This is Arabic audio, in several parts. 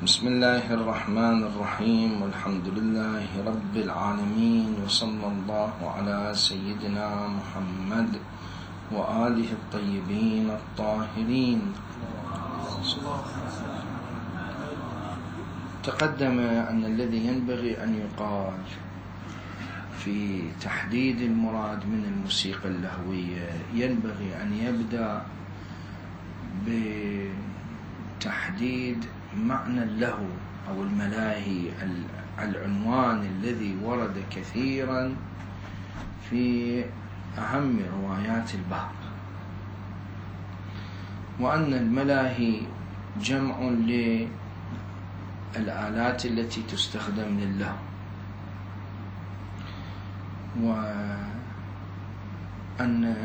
بسم الله الرحمن الرحيم، والحمد لله رب العالمين، وصلى الله على سيدنا محمد وآله الطيبين الطاهرين. تقدم أن الذي ينبغي أن يقال في تحديد المراد من الموسيقى اللهوية ينبغي أن يبدأ بتحديد معنى اللهو أو الملاهي، العنوان الذي ورد كثيرا في أهم روايات الباب، وأن الملاهي جمع للآلات التي تستخدم للهو، وأن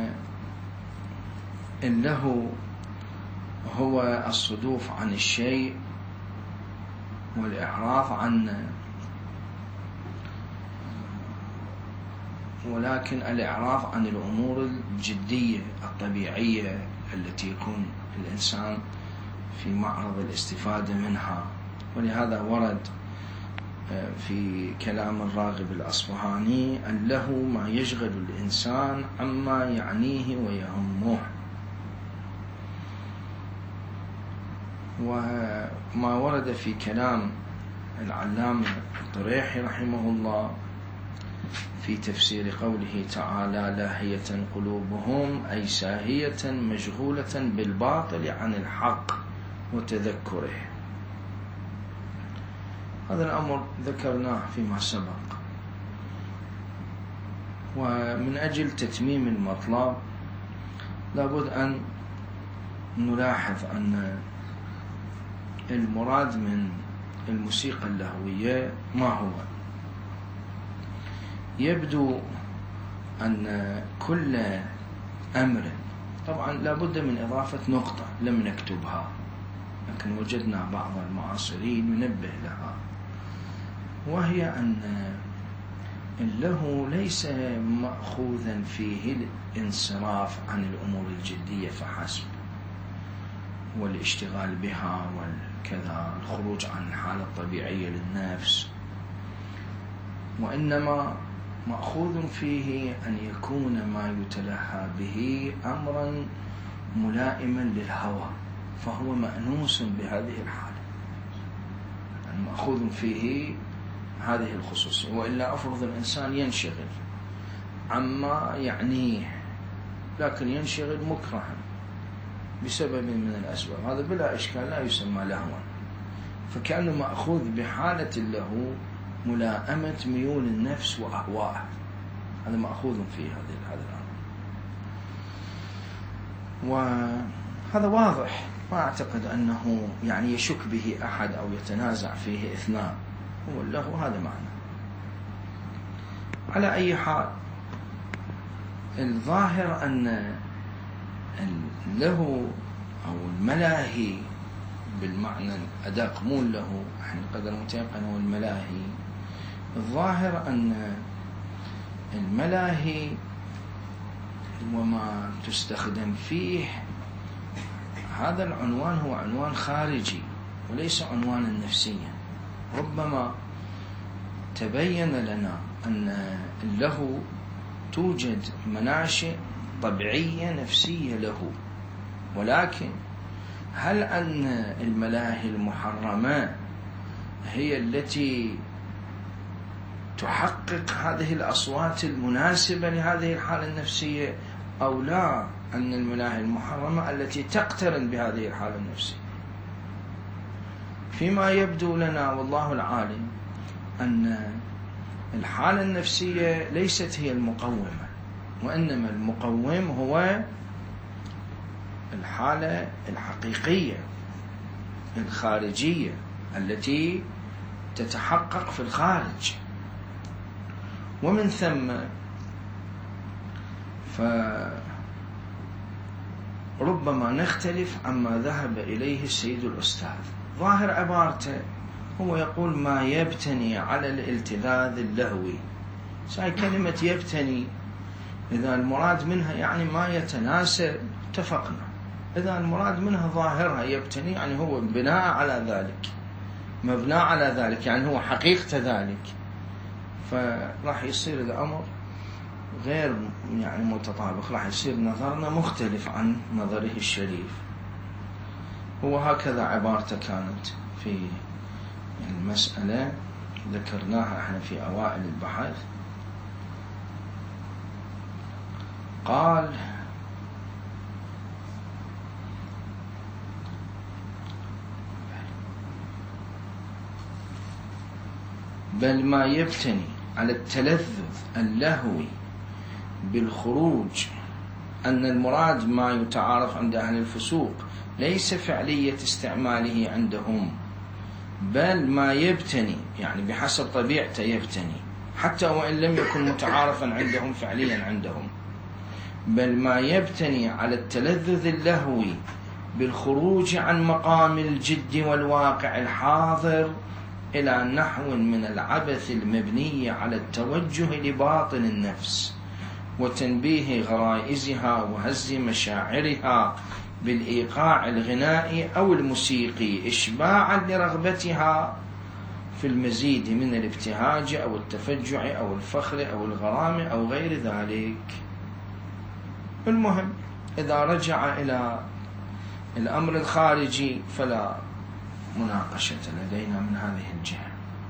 اللهو هو الصدوف عن الشيء والإعراض عنه، ولكن الإعراض عن الأمور الجدية الطبيعية التي يكون الإنسان في معرض الاستفادة منها. ولهذا ورد في كلام الراغب الأصفهاني: اللهو ما يشغل الإنسان عما يعنيه ويهمه. وما ورد في كلام العلامة الطريحي رحمه الله في تفسير قوله تعالى: لاهية قلوبهم، أي ساهية مشغولة بالباطل عن الحق وتذكره. هذا الأمر ذكرناه فيما سبق. ومن أجل تتميم المطلب لابد أن نلاحظ أن المراد من الموسيقى اللهوية ما هو. يبدو أن كل أمر، طبعا لابد من إضافة نقطة لم نكتبها لكن وجدنا بعض المعاصرين ينبه لها، وهي أن اللهو ليس مأخوذا فيه الانصراف عن الأمور الجدية فحسب والاشتغال بها والكذا، الخروج عن الحالة الطبيعية للنفس، وإنما مأخوذ فيه أن يكون ما يتلهى به أمرا ملائما للهوى، فهو مأنوس بهذه الحالة، يعني مأخوذ فيه هذه الخصوصية. وإلا أفرض الإنسان ينشغل عما يعنيه، لكن ينشغل مكرها بسبب من الأسباب، هذا بلا إشكال لا يسمى لهوا، فكأنه مأخوذ بحالة اللهو ملائمة ميول النفس وأهوائها، هذا مأخوذ في هذا الأمر. وهذا واضح، ما أعتقد أنه يعني يشك به أحد أو يتنازع فيه اثنان، هو اللهو هذا معنى. على أي حال، الظاهر أن اللهو أو الملاهي بالمعنى الأدق، مو اللهو، احنا قدر متيقن هو الملاهي. الظاهر أن الملاهي وما تستخدم فيه هذا العنوان هو عنوان خارجي وليس عنوانا نفسيا. ربما تبين لنا أن اللهو توجد مناشئ طبيعية نفسية له، ولكن هل أن الملاهي المحرمة هي التي تحقق هذه الأصوات المناسبة لهذه الحالة النفسية، أو لا، أن الملاهي المحرمة التي تقترن بهذه الحالة النفسية؟ فيما يبدو لنا والله العالم أن الحالة النفسية ليست هي المقومة، وإنما المقوم هو الحالة الحقيقية الخارجية التي تتحقق في الخارج. ومن ثم فربما نختلف عما ذهب إليه السيد الأستاذ. ظاهر عبارته هو يقول ما يبتني على الالتذاذ اللهوي. هاي كلمة يبتني إذا المراد منها يعني ما يتناسب اتفقنا، إذا المراد منها ظاهرها يبتني يعني هو بناء على ذلك مبنى على ذلك، يعني هو حقيقة ذلك، فراح يصير الأمر غير يعني متطابق، راح يصير نظرنا مختلف عن نظره الشريف. هو هكذا عبارته كانت في المسألة، ذكرناها احنا في أوائل البحث. قال: بل ما يبتني على التلذذ اللهوي بالخروج، أن المراد ما يتعارف عند أهل الفسوق ليس فعلية استعماله عندهم، بل ما يبتني، يعني بحسب طبيعته يبتني حتى وإن لم يكن متعارفا عندهم فعليا عندهم، بل ما يبتني على التلذذ اللهوي بالخروج عن مقام الجد والواقع الحاضر إلى نحو من العبث المبني على التوجه لباطن النفس وتنبيه غرائزها وهز مشاعرها بالإيقاع الغنائي أو الموسيقي إشباعا لرغبتها في المزيد من الابتهاج أو التفجع أو الفخر أو الغرام أو غير ذلك. المهم إذا رجع إلى الأمر الخارجي فلا مناقشة لدينا من هذه الجهة.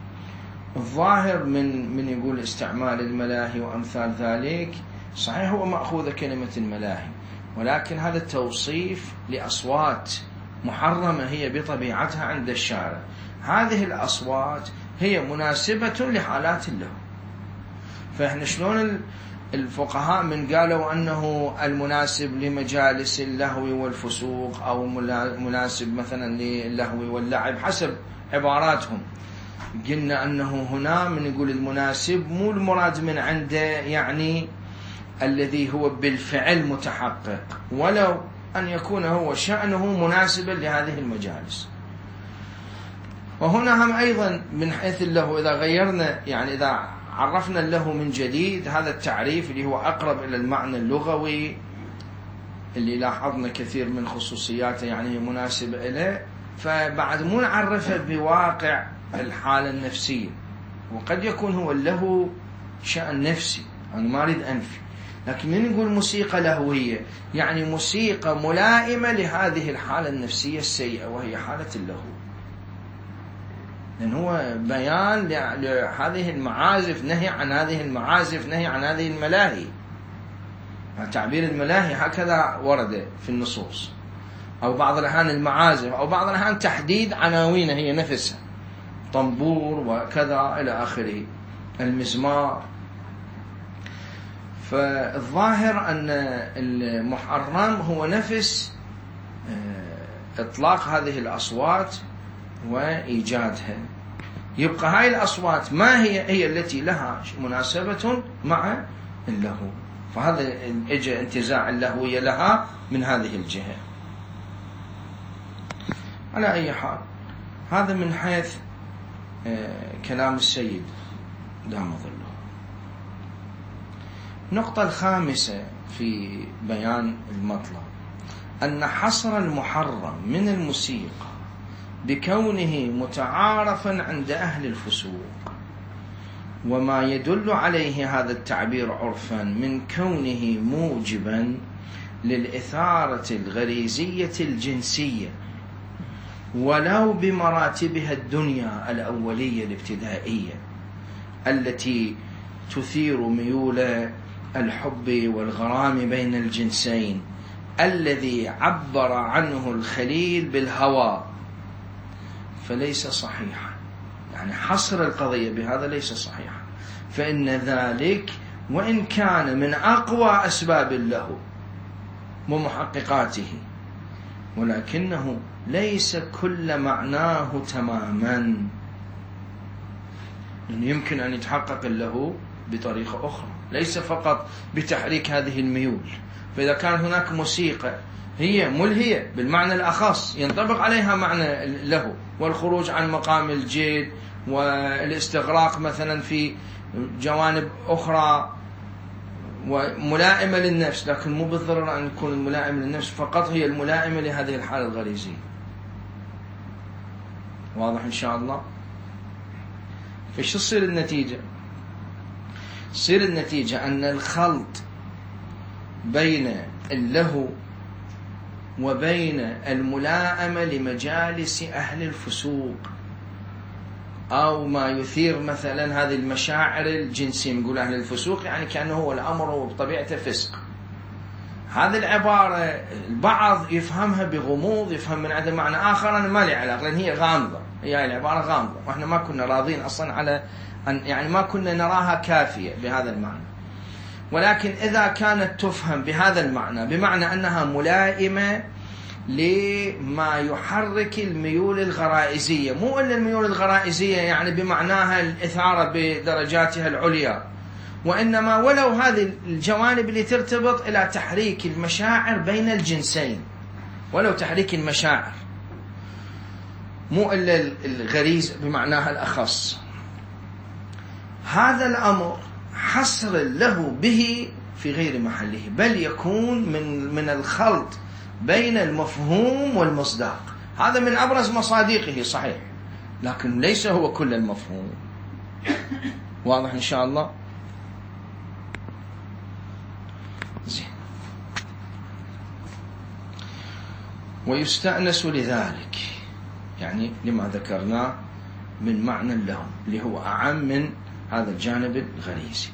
الظاهر من يقول استعمال الملاهي وأمثال ذلك، صحيح هو مأخوذ كلمة الملاهي، ولكن هذا التوصيف لأصوات محرمة هي بطبيعتها عند الشارع. هذه الأصوات هي مناسبة لحالات اللهو، فإحنا شلون الفقهاء من قالوا أنه المناسب لمجالس اللهو والفسوق أو مناسب مثلا للهو واللعب حسب عباراتهم، قلنا أنه هنا من يقول المناسب مو المراد من عنده يعني الذي هو بالفعل متحقق، ولو أن يكون هو شأنه مناسبا لهذه المجالس. وهنا هم أيضا من حيث اللهو إذا غيرنا، يعني إذا عرفنا اللهو من جديد هذا التعريف اللي هو أقرب إلى المعنى اللغوي اللي لاحظنا كثير من خصوصياته يعني مناسبة إليه، فبعد مو نعرفه بواقع الحالة النفسية، وقد يكون هو اللهو شأن نفسي أنا ما أريد أنفي، لكن من نقول موسيقى لهوية يعني موسيقى ملائمة لهذه الحالة النفسية السيئة وهي حالة اللهو، لأن هو بيان لهذه المعازف، نهي عن هذه المعازف، نهي عن هذه الملاهي. تعبير الملاهي هكذا ورد في النصوص، أو بعض الأحيان المعازف، أو بعض الأحيان تحديد عناوين هي نفسها، طنبور وكذا إلى آخره، المزمار. فالظاهر أن المحرم هو نفس إطلاق هذه الأصوات وإيجادها. يبقى هاي الأصوات ما هي التي لها مناسبة مع اللهو، فهذا اجى انتزاع اللهوية لها من هذه الجهة. على أي حال هذا من حيث كلام السيد دام ظله. النقطة الخامسة في بيان المطلب أن حصر المحرم من الموسيقى بكونه متعارفا عند أهل الفسوق، وما يدل عليه هذا التعبير عرفا من كونه موجبا للإثارة الغريزية الجنسية ولو بمراتبها الدنيا الأولية الابتدائية التي تثير ميول الحب والغرام بين الجنسين الذي عبر عنه الخليل بالهوى، فليس صحيحا، يعني حصر القضية بهذا ليس صحيحا، فإن ذلك وإن كان من أقوى أسباب اللهو ومحققاته، ولكنه ليس كل معناه تماما، لأنه يمكن أن يتحقق اللهو بطريقة أخرى ليس فقط بتحريك هذه الميول. فإذا كان هناك موسيقى هي ملهية بالمعنى الأخص ينطبق عليها معنى اللهو والخروج عن مقام الجد والاستغراق مثلا في جوانب أخرى وملائمة للنفس، لكن مو بالضرورة أن يكون الملائمة للنفس فقط هي الملائمة لهذه الحالة الغريزية. واضح إن شاء الله؟ فش تصير النتيجة؟ تصير النتيجة أن الخلط بين اللهو وبين الملائمة لمجالس أهل الفسوق، أو ما يثير مثلا هذه المشاعر الجنسية. نقول أهل الفسوق يعني كأنه هو الأمر بطبيعته فسق. هذه العبارة البعض يفهمها بغموض، يفهم من عندها معنى آخر أنا ما لي علاقة، لأن هي غامضة، هي العبارة غامضة، وإحنا ما كنا راضين أصلا على أن يعني ما كنا نراها كافية بهذا المعنى. ولكن إذا كانت تفهم بهذا المعنى، بمعنى أنها ملائمة لما يحرك الميول الغرائزية، مو إلا الميول الغرائزية يعني بمعناها الإثارة بدرجاتها العليا، وإنما ولو هذه الجوانب اللي ترتبط إلى تحريك المشاعر بين الجنسين، ولو تحريك المشاعر، مو إلا الغريزة بمعناها الأخص. هذا الأمر حصر له به في غير محله، بل يكون من الخلط بين المفهوم والمصداق. هذا من أبرز مصادقه صحيح، لكن ليس هو كل المفهوم. واضح إن شاء الله؟ زين. ويستأنس لذلك، يعني لما ذكرناه من معنى له اللي هو أعم من هذا الجانب الغريزي،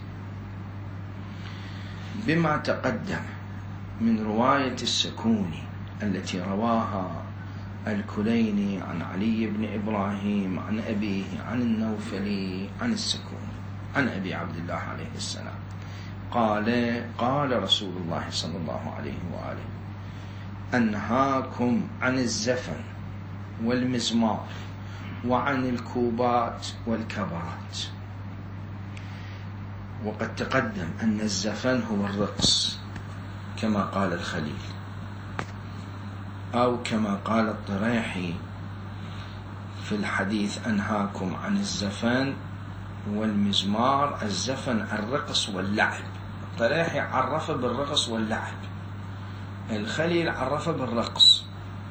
بما تقدم من رواية السكوني التي رواها الكليني عن علي بن إبراهيم عن أبيه عن النوفلي عن السكوني عن أبي عبد الله عليه السلام قال رسول الله صلى الله عليه وآله: أنهاكم عن الزفن والمزمار وعن الكوبات والكبرات. وقد تقدم أن الزفن هو الرقص كما قال الخليل، أو كما قال الطريحي في الحديث: أنهاكم عن الزفن والمزمار. الزفن الرقص واللعب، الطريحي عرفه بالرقص واللعب، الخليل عرفه بالرقص.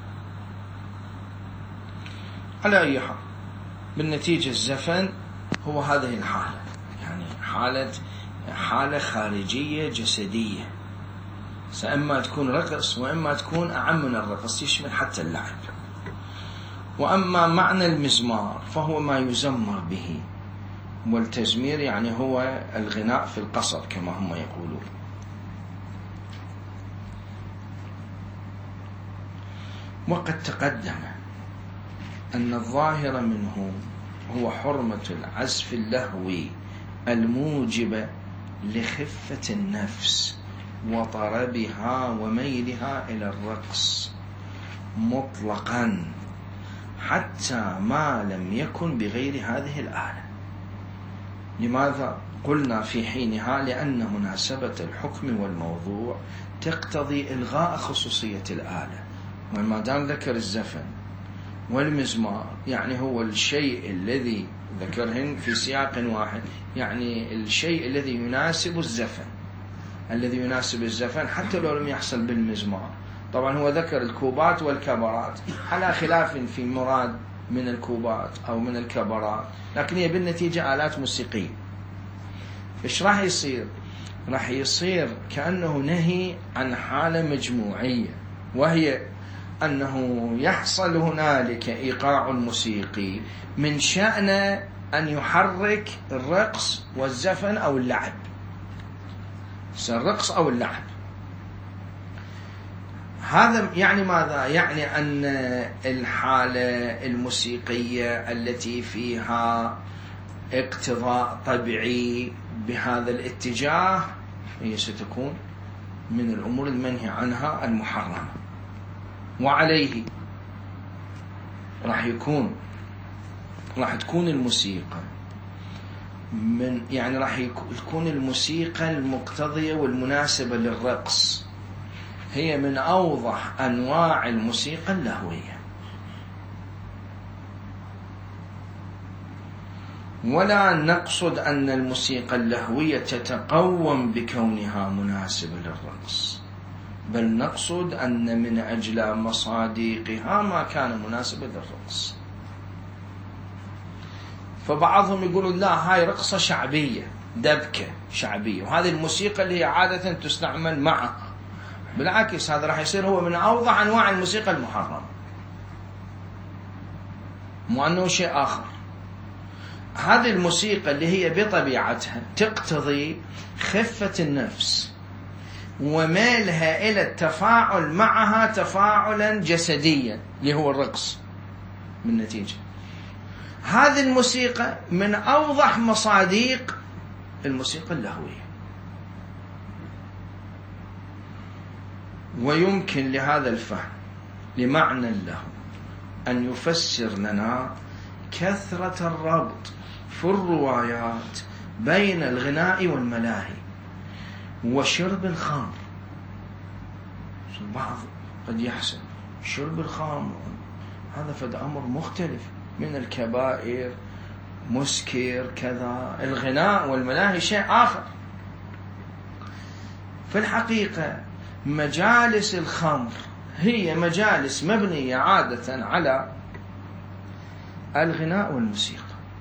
على أي حال، بالنتيجة الزفن هو هذه الحالة، يعني حالة خارجية جسدية، فإما تكون رقص وإما تكون أعم من الرقص، يشمل حتى اللعب. وأما معنى المزمار فهو ما يزمر به، والتزمير يعني هو الغناء في القصر كما هم يقولون. وقد تقدم أن الظاهر منه هو حرمة العزف اللهوي الموجب لخفة النفس وطربها وميلها إلى الرقص مطلقا، حتى ما لم يكن بغير هذه الآلة. لماذا؟ قلنا في حينها لأن مناسبة الحكم والموضوع تقتضي إلغاء خصوصية الآلة، وما دام ذكر الزفن والمزمار يعني هو الشيء الذي ذكرهن في سياق واحد، يعني الشيء الذي يناسب الزفن، الذي يناسب الزفن حتى لو لم يحصل بالمزمار. طبعا هو ذكر الكوبات والكبرات على خلاف في مراد من الكوبات أو من الكبرات، لكن هي بالنتيجة آلات موسيقية. إيش راح يصير؟ راح يصير كأنه نهي عن حالة مجموعية، وهي أنه يحصل هنالك إيقاع موسيقي من شأن أن يحرك الرقص والزفن أو اللعب، الرقص أو اللعب. هذا يعني ماذا؟ يعني أن الحالة الموسيقية التي فيها اقتضاء طبيعي بهذا الاتجاه هي ستكون من الأمور المنهي عنها المحرمة، وعليه راح تكون الموسيقى يعني راح تكون الموسيقى المقتضية والمناسبة للرقص هي من أوضح أنواع الموسيقى اللهوية. ولا نقصد أن الموسيقى اللهوية تتقوم بكونها مناسبة للرقص، بل نقصد أن من أجل مصادقها ما كان مناسبا للرقص. فبعضهم يقولون لا، هاي رقصة شعبية، دبكة شعبية، وهذه الموسيقى اللي هي عادة تستعمل معها. بالعكس هذا راح يصير هو من أوضح أنواع الموسيقى المحرمة، مو أنه شيء آخر. هذه الموسيقى اللي هي بطبيعتها تقتضي خفة النفس وميلها إلى التفاعل معها تفاعلا جسديا اللي هو الرقص بالنتيجة. هذه الموسيقى من أوضح مصادق الموسيقى اللهوية. ويمكن لهذا الفهم لمعنى اللهو أن يفسر لنا كثرة الربط في الروايات بين الغناء والملاهي وشرب الخمر. البعض قد يحسب شرب الخمر هذا فد أمر مختلف من الكبائر، مسكر كذا. الغناء والملاهي شيء آخر. في الحقيقة مجالس الخمر هي مجالس مبنية عادة على الغناء والموسيقى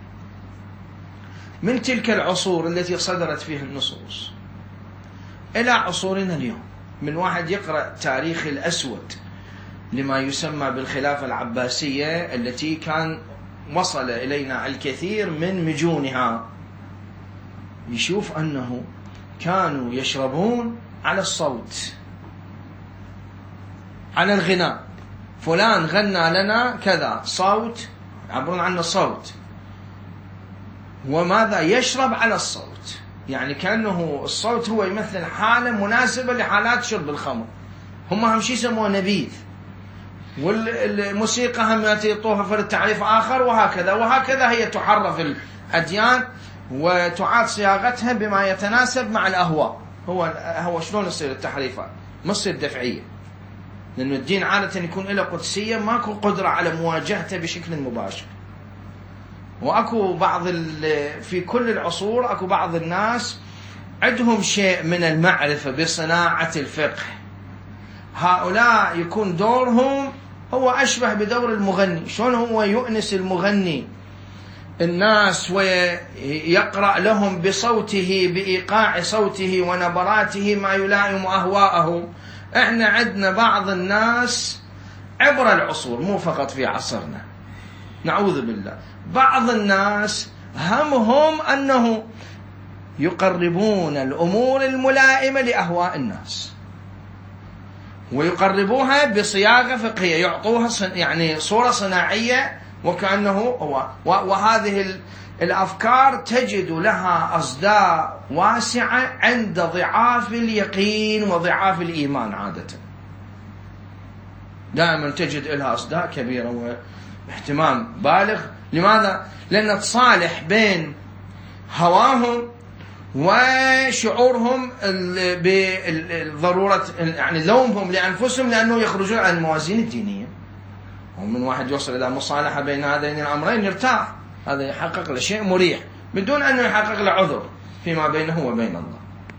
من تلك العصور التي صدرت فيها النصوص إلى عصورنا اليوم. من واحد يقرأ تاريخ الأسود لما يسمى بالخلافة العباسية التي كان وصل إلينا الكثير من مجونها، يشوف أنه كانوا يشربون على الصوت، على الغناء. فلان غنى لنا كذا، صوت، يعبرون عنه صوت. وماذا؟ يشرب على الصوت، يعني كأنه الصوت هو يمثل حالة مناسبة لحالات شرب الخمر. هم أهم شيء يسموه نبيذ، والموسيقى هم يعطوها في التعريف آخر، وهكذا وهكذا. هي تحرف الأديان وتعاد صياغتها بما يتناسب مع الأهواء. هو شلون يصير التحريفات؟ ما تصير دفعية، لأن الدين عادة يكون له قدسية، ماكو قدرة على مواجهته بشكل مباشر. وأكو بعض في كل العصور أكو بعض الناس عندهم شيء من المعرفة بصناعة الفقه. هؤلاء يكون دورهم هو أشبه بدور المغني. شلون هو يؤنس المغني الناس ويقرأ لهم بصوته، بإيقاع صوته ونبراته ما يلائم أهواءهم. احنا عندنا بعض الناس عبر العصور، مو فقط في عصرنا، نعوذ بالله، بعض الناس همهم أنه يقربون الأمور الملائمة لأهواء الناس ويقربوها بصياغة فقهية، يعطوها يعني صورة صناعية وكأنه هو. وهذه الأفكار تجد لها أصداء واسعة عند ضعاف اليقين وضعاف الإيمان. عادة دائما تجد لها أصداء كبيرة واهتمام بالغ. لماذا؟ لأن تصالح بين هواهم وشعورهم بضرورة يعني لومهم لأنفسهم لأنه يخرجون عن الموازين الدينية. ومن واحد يوصل إلى مصالحة بين هذين الأمرين يرتاح، هذا يحقق له شيء مريح بدون أنه يحقق له عذر فيما بينه وبين الله.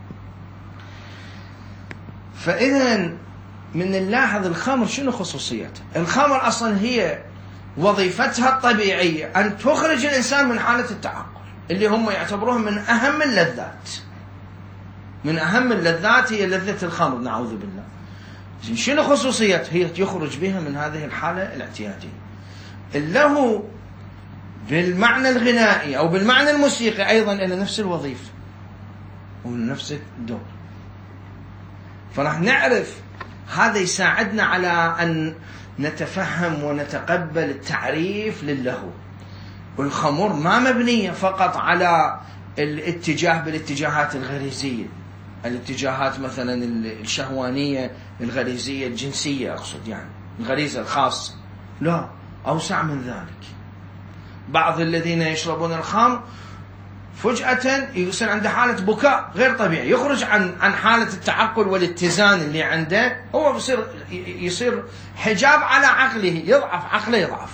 فإذا من نلاحظ الخمر شنو خصوصيته. الخمر أصلا هي وظيفتها الطبيعية أن تخرج الإنسان من حالة التعقل اللي هم يعتبروها من أهم اللذات. من أهم اللذات هي لذة الخمر، نعوذ بالله. شنو خصوصيتها؟ هي يخرج بها من هذه الحالة الاعتيادية. اللهو بالمعنى الغنائي أو بالمعنى الموسيقي أيضا إلى نفس الوظيفة ونفس الدور. فراح نعرف هذا يساعدنا على أن نتفهم ونتقبل التعريف للهو. والخمر ما مبنية فقط على الاتجاه بالاتجاهات الغريزية، الاتجاهات مثلا الشهوانية الغريزية الجنسية، أقصد يعني الغريزة الخاصة، لا، أوسع من ذلك. بعض الذين يشربون الخمر فجأة يصير عنده حالة بكاء غير طبيعي، يخرج عن حالة التعقل والاتزان اللي عنده، هو يصير حجاب على عقله، يضعف عقله، يضعف،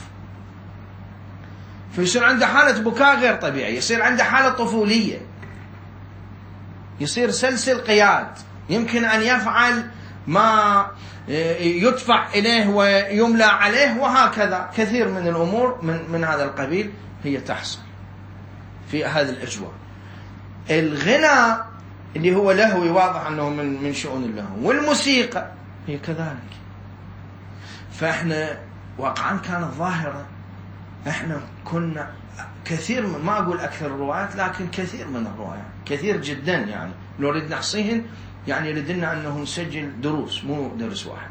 فيصير عنده حالة بكاء غير طبيعي، يصير عنده حالة طفولية، يصير سلسل قياد، يمكن أن يفعل ما يدفع إليه ويملى عليه، وهكذا كثير من الأمور من هذا القبيل هي تحصل. في هذه الأجواء. الغناء اللي هو لهوي واضح أنه من شؤون اللهو، والموسيقى هي كذلك. فإحنا واقعا كانت ظاهرة، إحنا كنا كثير من، ما أقول أكثر الروايات، لكن كثير من الروايات، كثير جدا يعني لو نريد نحصيهن يعني لدينا أنه نسجل دروس مو درس واحد.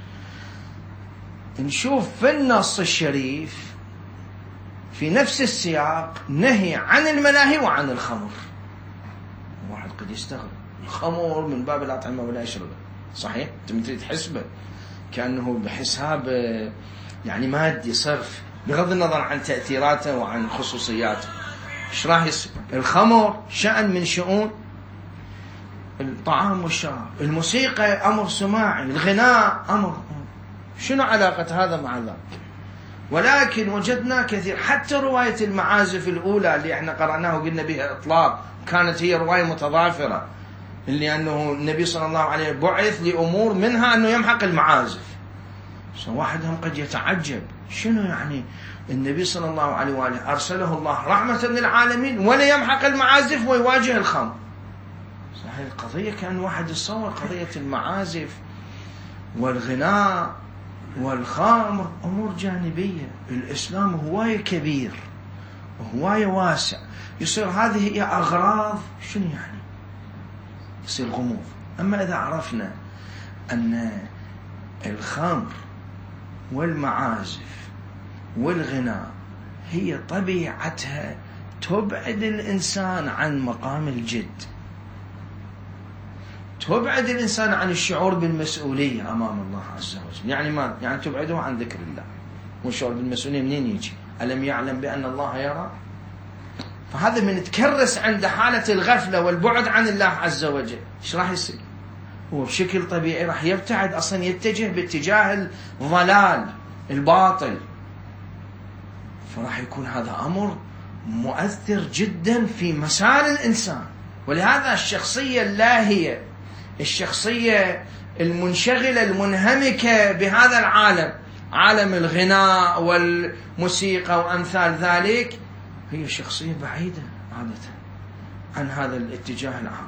نشوف في النص الشريف في نفس السياق نهي عن الملاهي وعن الخمر. واحد قد يستغرب، الخمر من باب الأطعمة ولا يشربه، صحيح؟ أنت تريد تحسبه كأنه بحساب يعني مادي صرف، بغض النظر عن تأثيراته وعن خصوصياته. ايش راح يصير؟ الخمر شأن من شؤون الطعام والشراب، الموسيقى أمر سماعي، الغناء أمر. شنو علاقة هذا مع ذاك؟ ولكن وجدنا كثير، حتى رواية المعازف الأولى اللي احنا قرأناها وقلنا بها إطلاق، كانت هي رواية متضافرة، اللي أنه النبي صلى الله عليه وسلم بعث لأمور منها أنه يمحق المعازف. واحد هم قد يتعجب، شنو يعني النبي صلى الله عليه وآله أرسله الله رحمة للعالمين ولا يمحق المعازف ويواجه الخمر؟ صحيح القضية كان واحد يتصور قضية المعازف والغناء والخمر أمور جانبية. الإسلام هواية كبير وهواية واسع، يصير هذه هي أغراض، شنو يعني؟ يصير غموض. أما إذا عرفنا أن الخمر والمعازف والغناء هي طبيعتها تبعد الإنسان عن مقام الجد، تبعد الإنسان عن الشعور بالمسؤولية أمام الله عز وجل. يعني ما يعني تبعده عن ذكر الله، والشعور بالمسؤولية منين يجي؟ ألم يعلم بأن الله يرى؟ فهذا من تكرس عند حالة الغفلة والبعد عن الله عز وجل. إيش راح يصير؟ هو بشكل طبيعي راح يبتعد، أصلا يتجه باتجاه الضلال الباطل. فراح يكون هذا أمر مؤثر جدا في مسار الإنسان. ولهذا الشخصية اللاهية، الشخصية المنشغلة المنهمكة بهذا العالم، عالم الغناء والموسيقى وأمثال ذلك، هي شخصية بعيدة عادة عن هذا الاتجاه العام.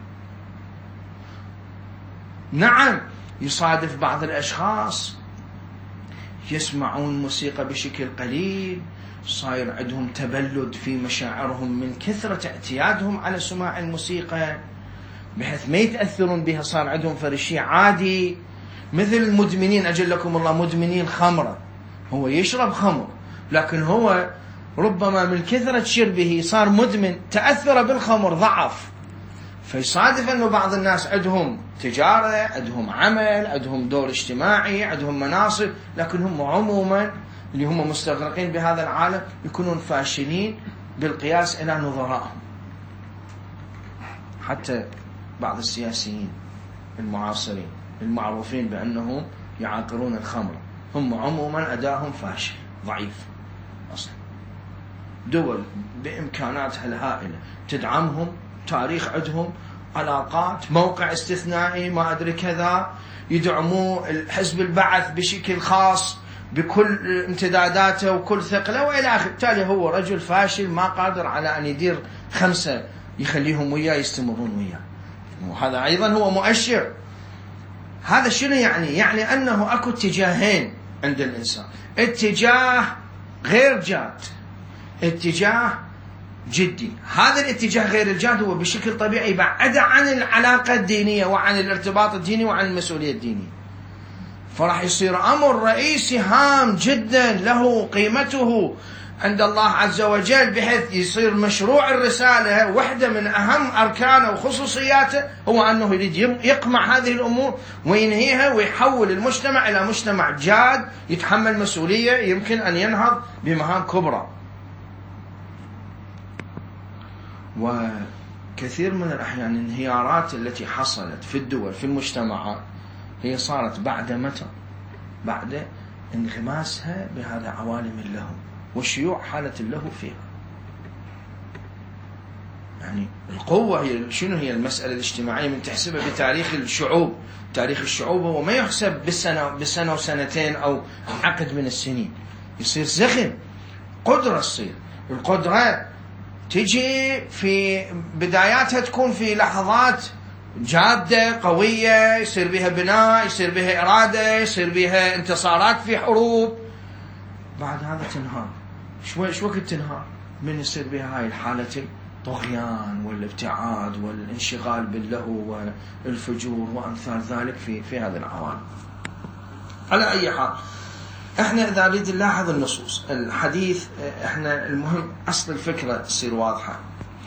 نعم يصادف بعض الأشخاص يسمعون موسيقى بشكل قليل، صاير عندهم تبلد في مشاعرهم من كثرة اعتيادهم على سماع الموسيقى، بحيث ما يتأثرون بها، صار عندهم فرشي عادي. مثل المدمنين أجلكم الله، مدمنين خمرة، هو يشرب خمر لكن هو ربما من كثرة شربه صار مدمن، تأثر بالخمر ضعف. فيصادف أنه بعض الناس عندهم تجارة، عندهم عمل، عندهم دور اجتماعي، عندهم مناصب، لكن هم عموما اللي هم مستغرقين بهذا العالم يكونون فاشلين بالقياس إلى نظرائهم. حتى بعض السياسيين المعاصرين المعروفين بأنهم يعاقرون الخمر، هم عموما أداهم فاشل ضعيف أصلا. دول بإمكاناتها الهائلة تدعمهم، تاريخ عندهم، علاقات، موقع استثنائي، ما أدري كذا، يدعموا حزب البعث بشكل خاص بكل امتداداته وكل ثقله وإلى آخره. بالتالي هو رجل فاشل ما قادر على أن يدير 5 يخليهم وياه يستمرون وياه. وهذا أيضا هو مؤشر. هذا شنو يعني؟ يعني أنه أكو اتجاهين عند الإنسان، اتجاه غير جاد، اتجاه جدي. هذا الاتجاه غير الجاد هو بشكل طبيعي بعد عن العلاقة الدينية وعن الارتباط الديني وعن المسؤولية الدينية. فراح يصير أمر رئيسي هام جدا له قيمته عند الله عز وجل، بحيث يصير مشروع الرسالة واحدة من أهم أركانه وخصوصياته هو أنه يريد يقمع هذه الأمور وينهيها ويحول المجتمع إلى مجتمع جاد يتحمل مسؤولية، يمكن أن ينهض بمهام كبرى. وكثير من الأحيان الانهيارات التي حصلت في الدول في المجتمعات هي صارت بعد متى؟ بعد انغماسها بهذا عوالم اللهو وشيوع حالة اللهو فيها. يعني القوة هي شنو؟ هي المسألة الاجتماعية من تحسبها بتاريخ الشعوب. تاريخ الشعوب هو ما يحسب بسنة وسنتين أو عقد من السنين، يصير زخم، قدرة تصير. القدرة تجي في بداياتها تكون في لحظات جادة قوية، يصير بها بناء، يصير بها إرادة، يصير بها انتصارات في حروب، بعد هذا تنهار. شو وقت تنهار؟ من يصير بها هاي الحالة الطغيان والابتعاد والانشغال باللهو والفجور وأمثال ذلك في هذا العوالم. على أي حال، احنا إذا نريد نلاحظ النصوص الحديث، احنا المهم أصل الفكرة تصير واضحة.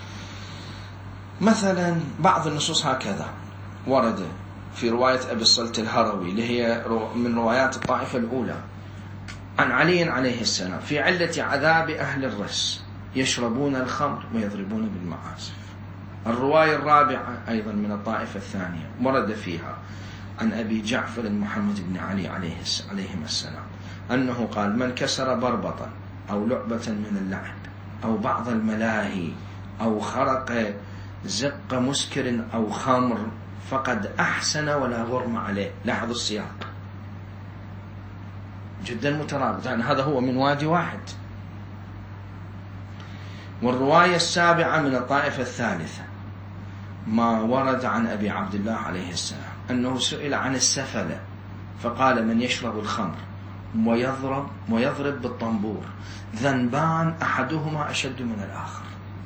مثلا بعض النصوص هكذا ورد في رواية أبي الصلت الهروي اللي هي من روايات الطائفة الأولى عن علي عليه السلام في علة عذاب أهل الرس يشربون الخمر ويضربون بالمعازف. الرواية الرابعة أيضا من الطائفة الثانية ورد فيها عن أبي جعفر محمد بن علي عليهم السلام أنه قال: من كسر بربطا أو لعبة من اللعب أو بعض الملاهي أو خرق زق مسكر أو خمر فقد أحسن ولا غرم عليه. لاحظوا السياق جدا مترابط، يعني هذا هو من وادي واحد. والرواية السابعة من الطائفة الثالثة ما ورد عن أبي عبد الله عليه السلام أنه سئل عن السفلة فقال: من يشرب الخمر ويضرب بالطنبور ذنبان أحدهما أشد من الآخر.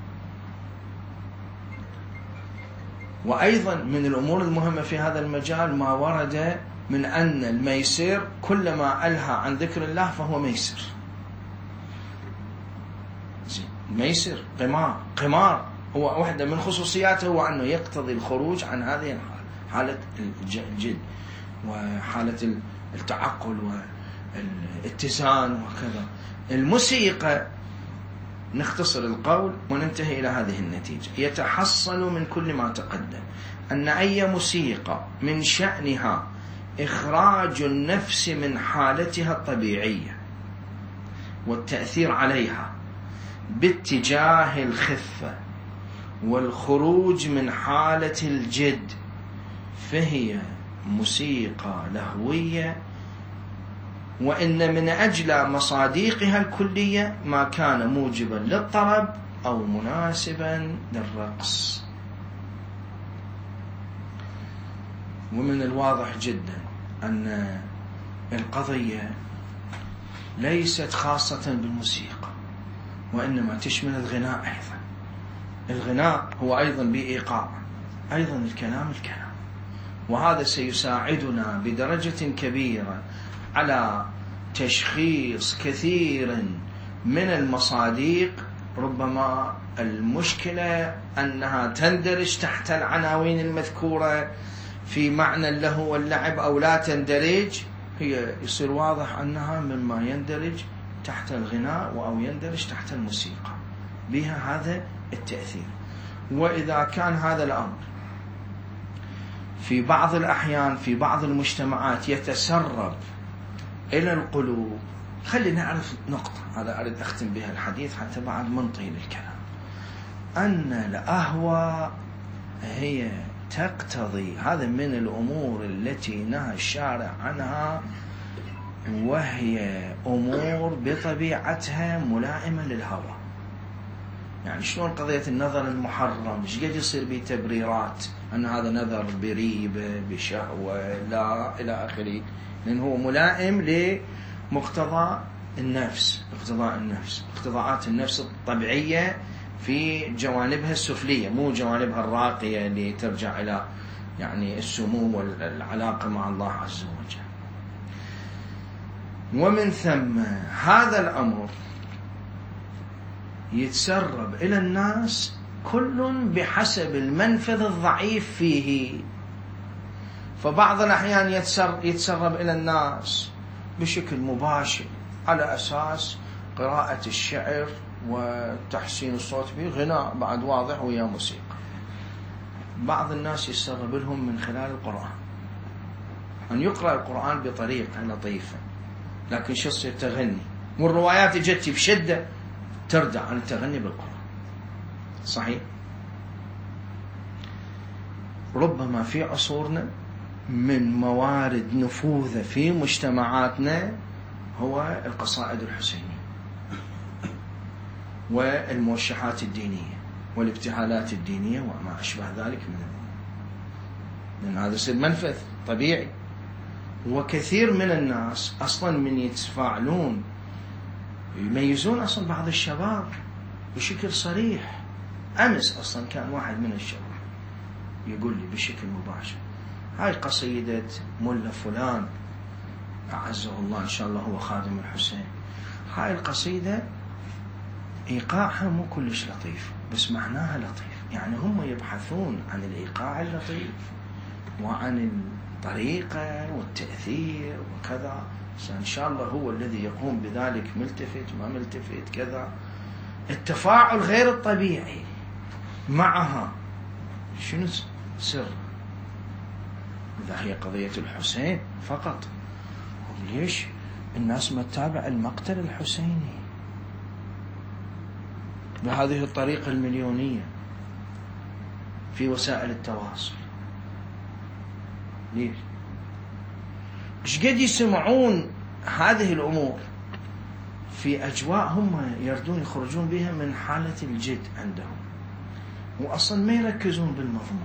وأيضا من الأمور المهمة في هذا المجال ما ورد من أن الميسر كلما ألهى عن ذكر الله فهو ميسر. ميسر قمار هو واحدة من خصوصياته هو أنه يقتضي الخروج عن هذه الحالة، حالة الجد وحالة التعقل والاتزان وكذا. الموسيقى نختصر القول وننتهي إلى هذه النتيجة: يتحصل من كل ما تقدم أن أي موسيقى من شأنها إخراج النفس من حالتها الطبيعية والتأثير عليها باتجاه الخفة والخروج من حالة الجد، فهي موسيقى لهوية، وإن من أجل مصاديقها الكلية ما كان موجبا للطرب أو مناسبا للرقص. ومن الواضح جدا أن القضية ليست خاصة بالموسيقى، وإنما تشمل الغناء أيضا. الغناء هو أيضا بإيقاع، أيضا الكلام، وهذا سيساعدنا بدرجة كبيرة على تشخيص كثير من المصاديق. ربما المشكلة أنها تندرج تحت العناوين المذكورة في معنى اللهو واللعب أو لا تندرج، هي يصير واضح أنها مما يندرج تحت الغناء أو يندرج تحت الموسيقى، بها هذا التأثير. وإذا كان هذا الأمر في بعض الأحيان في بعض المجتمعات يتسرب إلى القلوب، خلينا نعرف نقطة هذا أريد أختم بها الحديث حتى بعد منطيل الكلام، أن الأهوى هي تقتضي، هذا من الأمور التي نهى الشارع عنها، وهي أمور بطبيعتها ملائمة للهوى. يعني شلون قضية النظر المحرم ايش قد يصير به تبريرات أن هذا نظر بريبة بشهوة لا إلى آخره، لأنه هو ملائم لمقتضى النفس، اقتضاءات النفس الطبيعية في جوانبها السفلية، مو جوانبها الراقية اللي ترجع إلى يعني السمو والعلاقة مع الله عز وجل. ومن ثم هذا الأمر يتسرب إلى الناس كل بحسب المنفذ الضعيف فيه. فبعض الأحيان يتسرب إلى الناس بشكل مباشر على أساس قراءة الشعر وتحسين الصوت به، غناء بعد واضح ويا موسيقى. بعض الناس يتسرب لهم من خلال القرآن، أن يقرأ القرآن بطريقة لطيفة، لكن شو يصير تغني، والروايات جت بشدة تردع عن التغني بالقرآن. صحيح ربما في عصورنا من موارد نفوذ في مجتمعاتنا هو القصائد الحسينية، والموشحات الدينية والابتهالات الدينية وما أشبه ذلك من الأمور، لأن هذا يصير منفذ طبيعي. وكثير من الناس أصلا من يتفاعلون يميزون أصلا بعض الشباب بشكل صريح. أمس أصلا كان واحد من الشباب يقول لي بشكل مباشر: هاي قصيدة ملا فلان أعزه الله إن شاء الله هو خادم الحسين، هاي القصيدة إيقاعها مو كلش لطيف بس معناها لطيف. يعني هم يبحثون عن الإيقاع اللطيف وعن الطريقة والتأثير وكذا، إن شاء الله هو الذي يقوم بذلك، ملتفت ما ملتفت كذا. التفاعل غير الطبيعي معها شنو سر؟ إذا هي قضية الحسين فقط، ليش الناس ما تتابع المقتل الحسيني بهذه الطريقة المليونية في وسائل التواصل؟ ليش؟ إيش قد يسمعون هذه الأمور في أجواء هم يردون يخرجون بها من حالة الجد عندهم، وأصلا ما يركزون بالمضمون.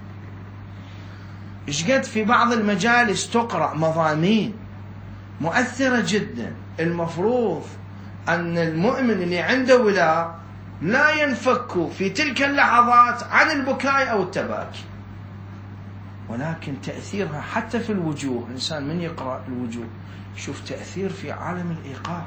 إيش قد في بعض المجالس تقرأ مضامين مؤثرة جدا، المفروض أن المؤمن اللي عنده ولاء لا ينفك في تلك اللحظات عن البكاء أو التباكي، ولكن تأثيرها حتى في الوجوه، إنسان من يقرأ الوجوه شوف تأثير في عالم الإيقاع.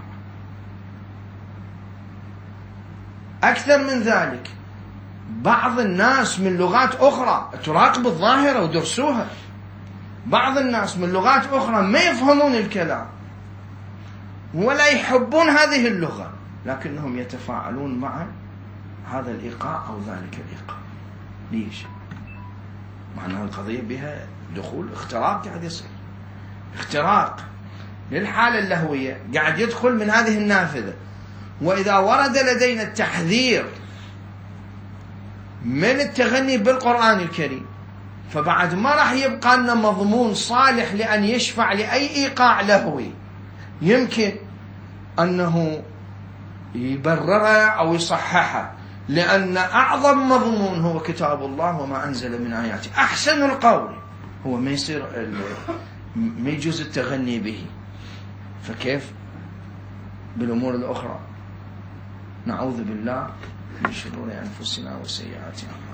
أكثر من ذلك، بعض الناس من لغات أخرى تراقب الظاهرة ودرسوها، بعض الناس من لغات أخرى ما يفهمون الكلام ولا يحبون هذه اللغة، لكنهم يتفاعلون مع هذا الإيقاع أو ذلك الإيقاع. ليش؟ معناها القضية بها دخول اختراق، قاعد يصير اختراق للحالة اللهوية، قاعد يدخل من هذه النافذة. وإذا ورد لدينا التحذير من التغني بالقرآن الكريم، فبعد ما راح يبقى لنا مضمون صالح لأن يشفع لأي إيقاع لهوي يمكن أنه يبرره أو يصححه، لأن أعظم مضمون هو كتاب الله وما أنزل من آياته. أحسن القول هو ما يصير ما يجوز التغني به، فكيف بالأمور الأخرى؟ نعوذ بالله من شرور أنفسنا وسيئات أعمالنا.